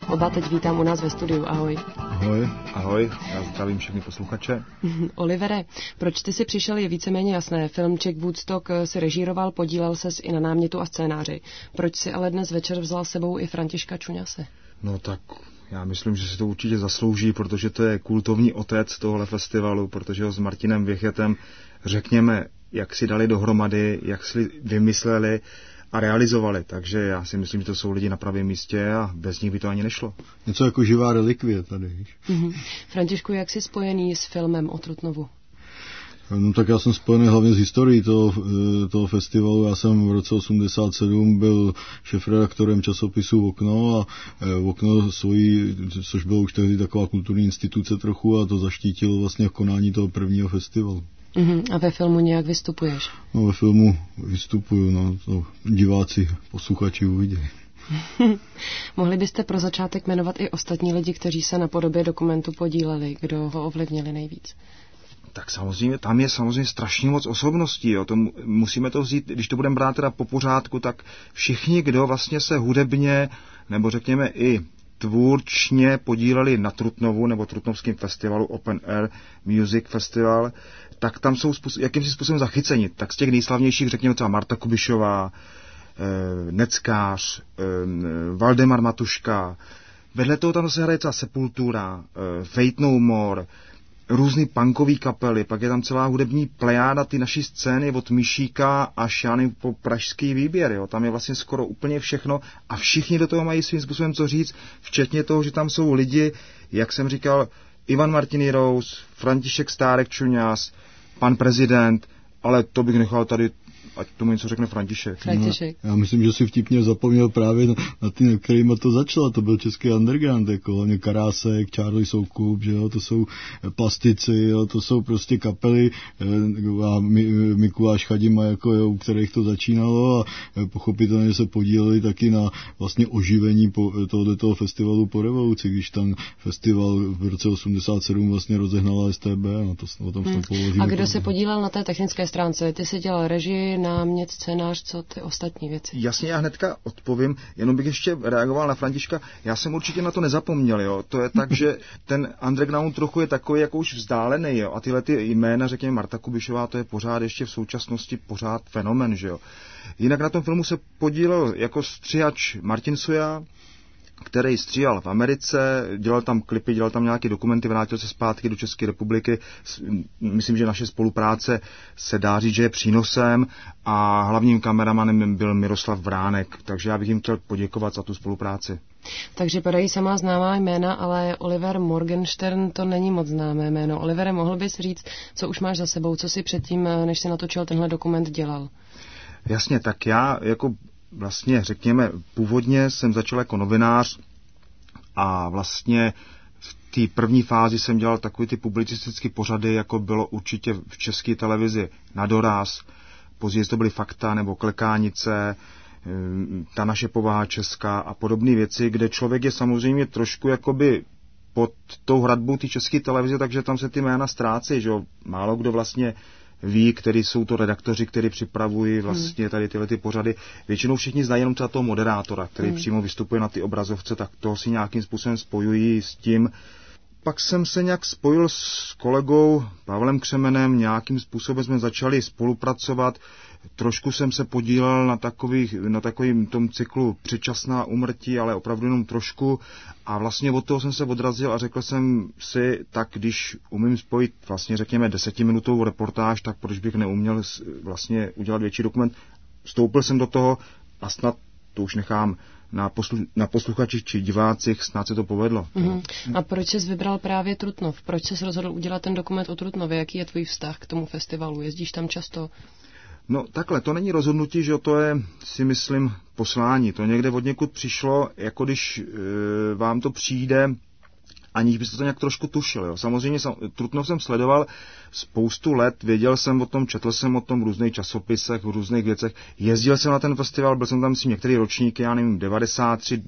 Oba teď vítám u nás ve studiu. Ahoj. Ahoj. Ahoj, já zdravím všechny posluchače. Olivere, proč ty si přišel, je víceméně jasné. Film Czech Woodstock si režíroval, podílel ses i na námětu a scénáři. Proč si ale dnes večer vzal s sebou i Františka Čuňase? No tak já myslím, že si to určitě zaslouží, protože to je kultovní otec tohle festivalu, protože ho s Martinem Věchetem, řekněme, jak si dali dohromady, jak si vymysleli a realizovali. Takže já si myslím, že to jsou lidi na pravém místě a bez nich by to ani nešlo. Něco jako živá relikvie tady. Františku, jak jsi spojený s filmem o Trutnovu? No tak já jsem spojený hlavně s historií toho festivalu. Já jsem v roce 87 byl šéfredaktorem časopisu Okno a Okno což bylo už tehdy taková kulturní instituce trochu, a to zaštítilo vlastně v konání toho prvního festivalu. A ve filmu nějak vystupuješ? No, ve filmu vystupuju, no, to diváci, posluchači uvidějí. Mohli byste pro začátek jmenovat i ostatní lidi, kteří se na podobě dokumentu podíleli, kdo ho ovlivnili nejvíc? Tak samozřejmě, tam je samozřejmě strašně moc osobností, jo. Musíme to vzít, když to budeme brát teda po pořádku, tak všichni, kdo vlastně se hudebně, nebo řekněme i tvůrčně podíleli na Trutnovu nebo Trutnovském festivalu Open Air Music Festival, tak tam jsou jakýmsi způsobem zachyceni. Tak z těch nejslavnějších, řekněme třeba Marta Kubišová, Neckář, Valdemar Matuška, vedle toho tam se hraje třeba Sepultura, Fate No More, různý punkový kapely, pak je tam celá hudební plejáda ty naší scény od Myšíka až po pražský výběr, jo. Tam je vlastně skoro úplně všechno a všichni do toho mají svým způsobem co říct, včetně toho, že tam jsou lidi, jak jsem říkal, Ivan Martin Rous, František Stárek Čuňas, pan prezident, ale to bych nechal tady, ať tomu něco řekne František. No, já myslím, že si vtipně zapomněl právě na ty, kterýma to začalo. To byl český underground, jako hlavně Karásek, Charlie Soukup, že jo, to jsou Plastici, jo, to jsou prostě kapely a Mikuláš Chadima, jako jo, u kterých to začínalo, a pochopitelně se podíleli taky na vlastně oživení tohoto festivalu po revoluci, když tam festival v roce 87 vlastně rozehnala STB, no to o tom jsme položili. A kdo se podílel na té technické stránce? Ty jsi dělal režii, námět, scénář, co ty ostatní věci? Jasně, já hnedka odpovím, jenom bych ještě reagoval na Františka. Já jsem určitě na to nezapomněl, jo. To je tak, že ten underground trochu je takový jako už vzdálený, jo. A tyhle ty jména, řekněme Marta Kubišová, to je pořád ještě v současnosti pořád fenomen, že jo. Jinak na tom filmu se podílel jako stříhač Martin Suja, který stříhal v Americe, dělal tam klipy, dělal tam nějaké dokumenty, vrátil se zpátky do České republiky. Myslím, že naše spolupráce se dá říct, že je přínosem, a hlavním kameramanem byl Miroslav Vránek, takže já bych jim chtěl poděkovat za tu spolupráci. Takže padají samá známá jména, ale Oliver Morgenstern to není moc známé jméno. Olivere, mohl bys říct, co už máš za sebou, co si předtím, než jsi natočil tenhle dokument, dělal? Jasně, tak já jako vlastně, řekněme, původně jsem začal jako novinář a vlastně v té první fázi jsem dělal takový ty publicistické pořady, jako bylo určitě v České televizi Na doraz, později to byly Fakta nebo Klekánice, Ta naše povaha česká a podobné věci, kde člověk je samozřejmě trošku jakoby pod tou hradbou té České televize, takže tam se ty jména ztrácí, že jo, málo kdo vlastně ví, který jsou to redaktoři, kteří připravují vlastně tady tyhle ty pořady. Většinou všichni znají jenom třeba toho moderátora, který přímo vystupuje na ty obrazovce, tak toho si nějakým způsobem spojují s tím. Pak jsem se nějak spojil s kolegou Pavlem Křemenem, nějakým způsobem jsme začali spolupracovat. Trošku jsem se podílel na takovým tom cyklu Předčasná úmrtí, ale opravdu jenom trošku. A vlastně od toho jsem se odrazil a řekl jsem si, tak když umím spojit vlastně řekněme 10minutovou reportáž, tak proč bych neuměl vlastně udělat větší dokument. Vstoupil jsem do toho a snad to už nechám na posluchačích či divácích, snad se to povedlo. A proč jsi vybral právě Trutnov? Proč jsi rozhodl udělat ten dokument o Trutnově? Jaký je tvůj vztah k tomu festivalu? Jezdíš tam často? No takhle, to není rozhodnutí, že to je, si myslím, poslání. To někde od někud přišlo, jako když vám to přijde, aniž byste to nějak trošku tušil. Jo. Samozřejmě Trutnov jsem sledoval spoustu let, věděl jsem o tom, četl jsem o tom v různých časopisech, v různých věcech, jezdil jsem na ten festival, byl jsem tam si některé ročníky, já nevím, 93,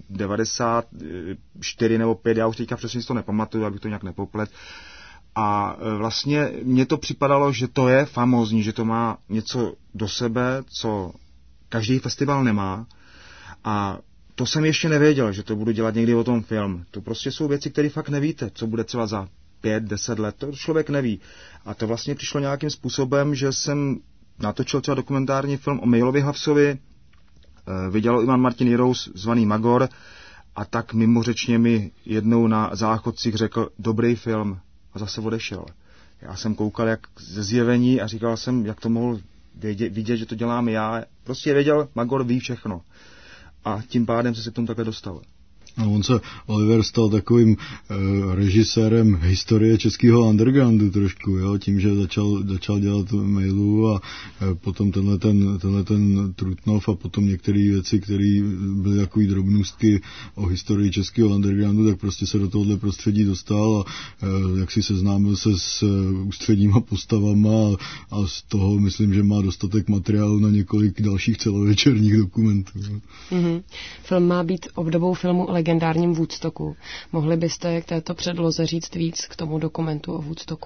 94 nebo 5, já už teďka přesně si to nepamatuju, abych to nějak nepoplet. A vlastně mně to připadalo, že to je famózní, že to má něco do sebe, co každý festival nemá. A to jsem ještě nevěděl, že to budu dělat někdy o tom film. To prostě jsou věci, které fakt nevíte, co bude třeba za 5-10 let, to člověk neví. A to vlastně přišlo nějakým způsobem, že jsem natočil třeba dokumentární film o Mailovi Havsovi, vydělal Ivan Martin Jirous, zvaný Magor, a tak mimořečně mi jednou na záchodcích řekl, dobrý film, a zase odešel. Já jsem koukal jak ze zjevení a říkal jsem, jak to mohl vidět, že to dělám já. Prostě věděl, Magor ví všechno. A tím pádem se k tomu takhle dostal. A on se, Oliver, stal takovým režisérem historie českého undergroundu trošku, jo, tím, že začal dělat Mailu a potom tenhle ten Trutnov a potom některé věci, které byly takový drobnůstky o historii českého undergroundu, tak prostě se do tohohle prostředí dostal a jak si seznámil se s ústředníma postavama a z toho myslím, že má dostatek materiálu na několik dalších celovečerních dokumentů. Mm-hmm. Film má být obdobou filmu legendárním Woodstocku. Mohli byste k této předloze říct víc k tomu dokumentu o Woodstocku?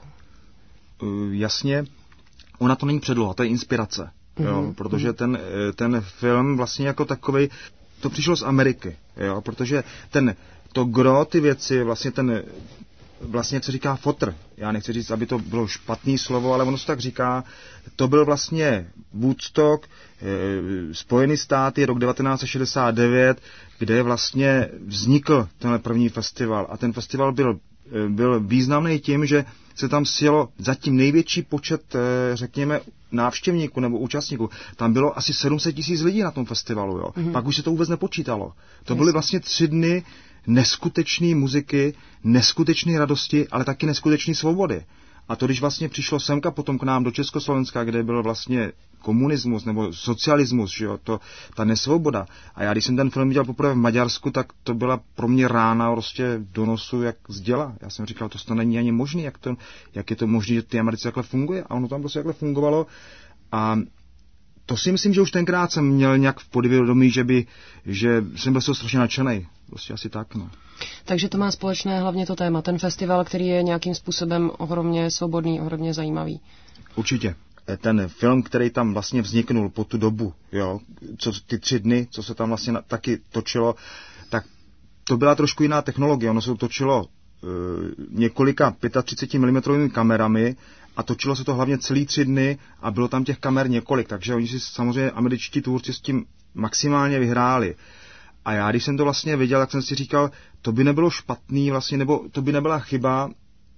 Jasně. Ona to není předloha, to je inspirace. Jo, protože ten film vlastně jako takovej, to přišlo z Ameriky, jo, protože to gro, ty věci, vlastně jak se říká fotr, já nechci říct, aby to bylo špatný slovo, ale ono se tak říká, to byl vlastně Woodstock, Spojené státy, rok 1969, kde vlastně vznikl tenhle první festival a ten festival byl významný tím, že se tam sjelo zatím největší počet, řekněme, návštěvníků nebo účastníků. Tam bylo asi 700 000 lidí na tom festivalu, jo. Pak už se to vůbec nepočítalo. To byly vlastně 3 dny neskutečné muziky, neskutečné radosti, ale taky neskutečné svobody. A to, když vlastně přišlo semka potom k nám do Československa, kde byl vlastně komunismus nebo socialismus, že jo, ta nesvoboda. A já, když jsem ten film viděl poprvé v Maďarsku, tak to byla pro mě rána prostě do nosu jak z děla. Já jsem říkal, to není ani možné, jak je to možné, že ty Americe takhle funguje. A ono tam prostě takhle fungovalo. A to si myslím, že už tenkrát jsem měl nějak v podvědomí, že jsem byl strašně nadšenej. Prostě asi tak, no. Takže to má společné hlavně to téma, ten festival, který je nějakým způsobem ohromně svobodný, ohromně zajímavý. Určitě. Ten film, který tam vlastně vzniknul po tu dobu, jo, ty 3 dny, co se tam vlastně taky točilo, tak to byla trošku jiná technologie. Ono se točilo několika 35 mm kamerami a točilo se to hlavně celý 3 dny a bylo tam těch kamer několik, takže oni si samozřejmě američtí tvůrci s tím maximálně vyhráli. A já, když jsem to vlastně viděl, tak jsem si říkal, to by nebylo špatný vlastně, nebo to by nebyla chyba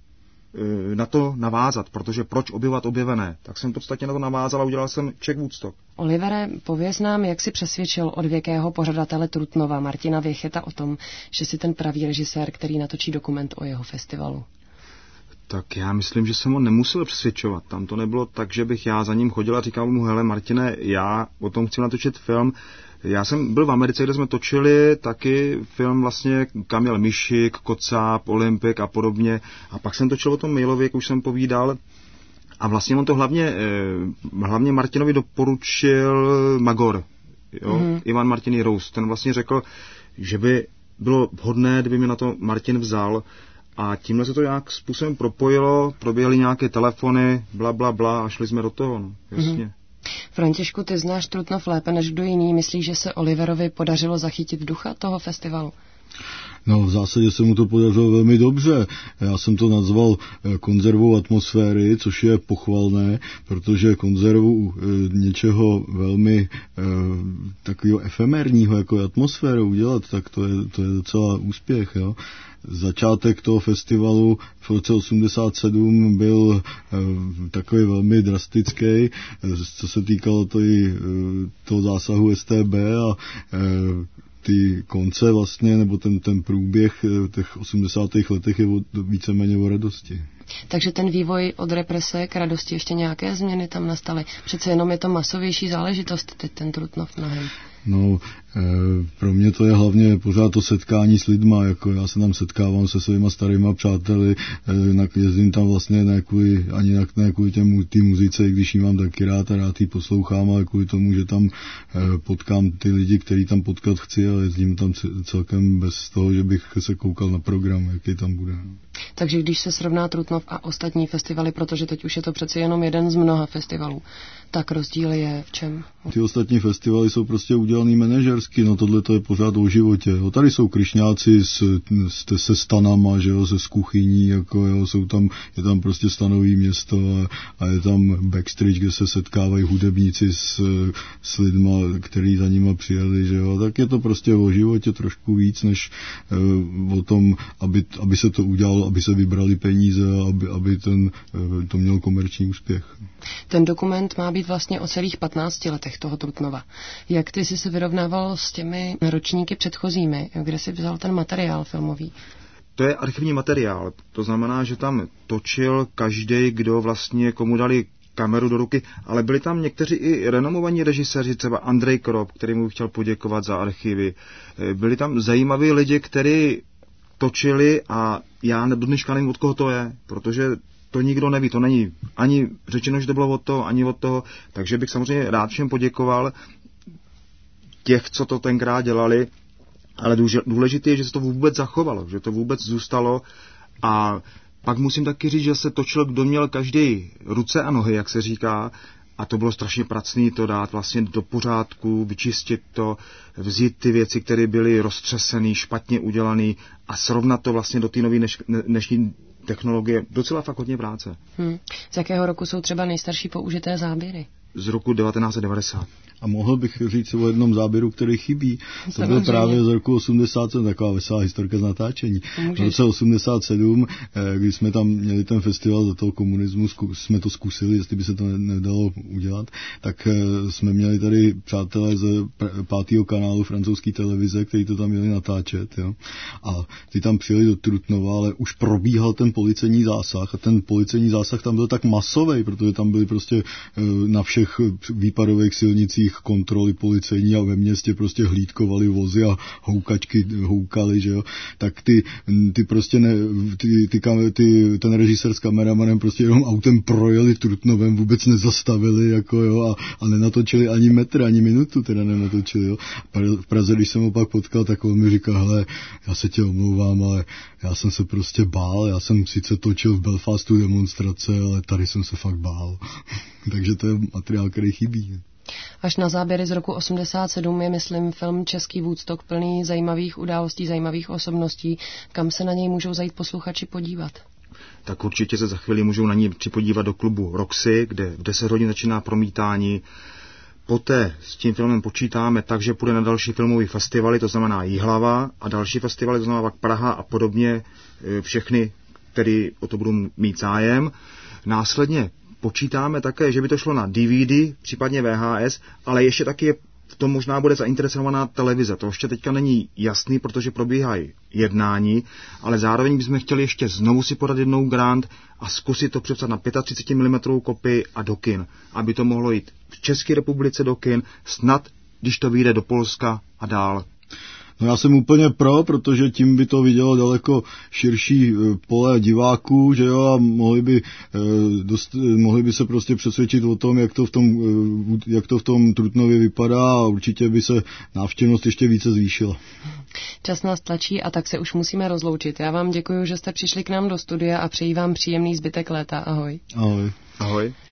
na to navázat, protože proč objevovat objevené? Tak jsem v podstatě na to navázal a udělal jsem Czech Woodstock. Olivere, pověz nám, jak si přesvědčil odvěkého pořadatele Trutnova Martina Věcheta o tom, že si ten pravý režisér, který natočí dokument o jeho festivalu. Tak já myslím, že jsem ho nemusel přesvědčovat. Tam to nebylo tak, že bych já za ním chodil a říkal mu, hele Martine, já o tom chci natočit film. Já jsem byl v Americe, kde jsme točili taky film vlastně Kamil Mišik, Kocáb, Olympik a podobně. A pak jsem točil o tom Mailovi, jak už jsem povídal. A vlastně on to hlavně Martinovi doporučil Magor. Jo? Ivan Martin Jirous. Ten vlastně řekl, že by bylo vhodné, kdyby mě na to Martin vzal. A tímhle se to nějak způsobem propojilo, proběhly nějaké telefony, bla a šli jsme do toho, no, jasně. Františku, ty znáš Trutnov lépe než kdo jiný. Myslíš, že se Oliverovi podařilo zachytit ducha toho festivalu? No, v zásadě se mu to podařilo velmi dobře. Já jsem to nazval konzervou atmosféry, což je pochvalné, protože konzervu něčeho velmi takového efemérního, jako atmosféru udělat, tak to je docela úspěch, jo. Začátek toho festivalu v roce 87 byl takový velmi drastický, co se týkalo toho zásahu STB a ty konce vlastně, nebo ten průběh těch 80. letech je víceméně o radosti. Takže ten vývoj od represe k radosti, ještě nějaké změny tam nastaly? Přece jenom je to masovější záležitost, teď ten Trutnov mnohem. No, pro mě to je hlavně pořád to setkání s lidma, jako já se tam setkávám se svýma starýma přáteli, jezdím tam vlastně ne kvůli té muzice, i když ji mám taky rád a rád ji poslouchám, ale kvůli tomu, že tam potkám ty lidi, který tam potkat chci, a jezdím tam celkem bez toho, že bych se koukal na program, jaký tam bude. Takže když se srovná Trutnov a ostatní festivaly, protože teď už je to přeci jenom jeden z mnoha festivalů, tak rozdíl je v čem? Ty ostatní festivaly jsou prostě udělaný manažersky, no tohle to je pořád o životě. Jo. Tady jsou kryšňáci se stanama, že jo, se kuchyní, jako jo, je tam prostě stanový město a je tam backstage, kde se setkávají hudebníci s lidma, který za nima přijeli, že jo. Tak je to prostě o životě trošku víc, než o tom, aby se to udělalo, aby se vybrali peníze, aby to mělo komerční úspěch. Ten dokument má být vlastně o celých 15 letech toho Trutnova. Jak ty jsi se vyrovnával s těmi ročníky předchozími? Kde jsi vzal ten materiál filmový? To je archivní materiál. To znamená, že tam točil každý, kdo vlastně komu dali kameru do ruky, ale byli tam někteří i renomovaní režiséři, třeba Andrej Krop, kterému chtěl poděkovat za archivy. Byli tam zajímaví lidi, kteří točili a já do dneška nevím, od koho to je, protože to nikdo neví, to není ani řečeno, že to bylo od toho, ani od toho, takže bych samozřejmě rád všem poděkoval těch, co to tenkrát dělali, ale důležité je, že se to vůbec zachovalo, že to vůbec zůstalo a pak musím taky říct, že se točil, kdo měl každý ruce a nohy, jak se říká, a to bylo strašně pracný to dát vlastně do pořádku, vyčistit to, vzít ty věci, které byly roztřesené, špatně udělané a srovnat to vlastně do té nové dnešní technologie. Docela fakt hodně práce. Z jakého roku jsou třeba nejstarší použité záběry? Z roku 1990. A mohl bych říct o jednom záběru, který chybí. To byl právě z roku 87, taková veselá historka z natáčení. V roce 87, když jsme tam měli ten festival za toho komunismu, jsme to zkusili, jestli by se to nedalo udělat, tak jsme měli tady přátelé z 5. kanálu francouzské televize, kteří to tam měli natáčet. Jo. A ty tam přijeli do Trutnova, ale už probíhal ten policejní zásah a ten policejní zásah tam byl tak masový, protože tam byly prostě na všech výpadových silnicích kontroly policejní a ve městě prostě hlídkovali vozy a houkačky houkali, že jo, tak ty prostě ten režisér s kameramanem prostě jenom autem projeli Trutnovem, vůbec nezastavili, jako jo, a nenatočili ani metr, ani minutu teda nenatočili, jo. V Praze, když jsem ho pak potkal, tak on mi říká, hele, já se tě omlouvám, ale já jsem se prostě bál, já jsem sice točil v Belfastu demonstrace, ale tady jsem se fakt bál. Takže to je materiál, který chybí. Až na záběry z roku 87 je, myslím, film Český Woodstock plný zajímavých událostí, zajímavých osobností. Kam se na něj můžou zajít posluchači podívat? Tak určitě se za chvíli můžou na něj připodívat do klubu Roxy, kde v 10 hodin začíná promítání. Poté s tím filmem počítáme tak, že půjde na další filmové festivaly, to znamená Jihlava, a další festivaly, to znamená Praha a podobně, všechny, který o to budou mít zájem. Následně počítáme také, že by to šlo na DVD, případně VHS, ale ještě taky v tom možná bude zainteresovaná televize. To ještě teďka není jasný, protože probíhají jednání, ale zároveň bychom chtěli ještě znovu si podat jednou grant a zkusit to přepsat na 35 mm kopii a do kin, aby to mohlo jít v České republice do kin, snad, když to vyjde do Polska a dál. No já jsem úplně pro, protože tím by to vidělo daleko širší pole diváků, že jo, a mohli by se prostě přesvědčit o tom, jak to v tom Trutnově vypadá, a určitě by se návštěvnost ještě více zvýšila. Čas nás tlačí a tak se už musíme rozloučit. Já vám děkuji, že jste přišli k nám do studia a přeji vám příjemný zbytek léta. Ahoj. Ahoj. Ahoj.